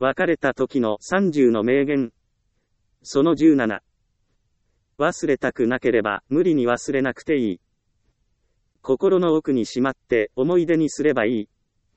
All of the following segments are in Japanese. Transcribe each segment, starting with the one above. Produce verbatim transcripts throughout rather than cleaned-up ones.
別れた時のさんじゅうの名言。そのじゅうなな。忘れたくなければ無理に忘れなくていい。心の奥にしまって思い出にすればいい。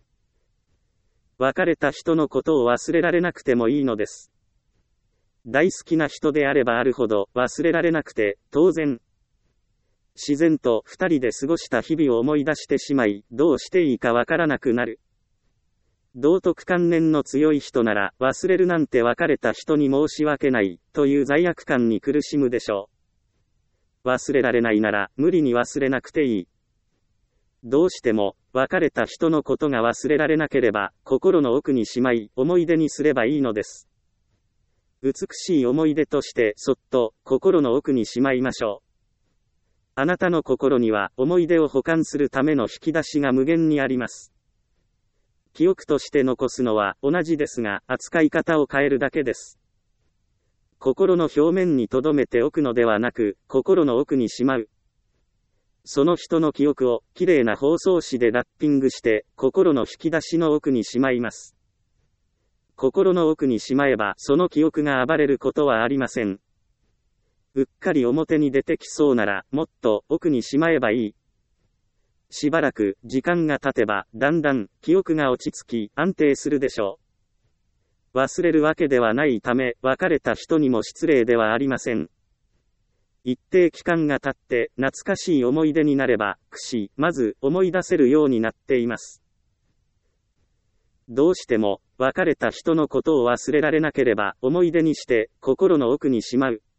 別れた人のことを忘れられなくてもいいのです。大好きな人であればあるほど忘れられなくて当然。自然と二人で過ごした日々を思い出してしまい、どうしていいかわからなくなる。道徳観念の強い人なら、忘れるなんて別れた人に申し訳ない、という罪悪感に苦しむでしょう。忘れられないなら、無理に忘れなくていい。どうしても、別れた人のことが忘れられなければ、心の奥にしまい、思い出にすればいいのです。美しい思い出として、そっと、心の奥にしまいましょう。あなたの心には、思い出を保管するための引き出しが無限にあります。記憶として残すのは同じですが、扱い方を変えるだけです。心の表面に留めておくのではなく、心の奥にしまう。その人の記憶を、きれいな包装紙でラッピングして、心の引き出しの奥にしまいます。心の奥にしまえば、その記憶が暴れることはありません。うっかり表に出てきそうなら、もっと奥にしまえばいい。しばらく時間が経てば、だんだん記憶が落ち着き、安定するでしょう。忘れるわけではないため、別れた人にも失礼ではありません。一定期間が経って、懐かしい思い出になれば、くし、まず思い出せるようになっています。どうしても、別れた人のことを忘れられなければ、思い出にして、心の奥にしまう。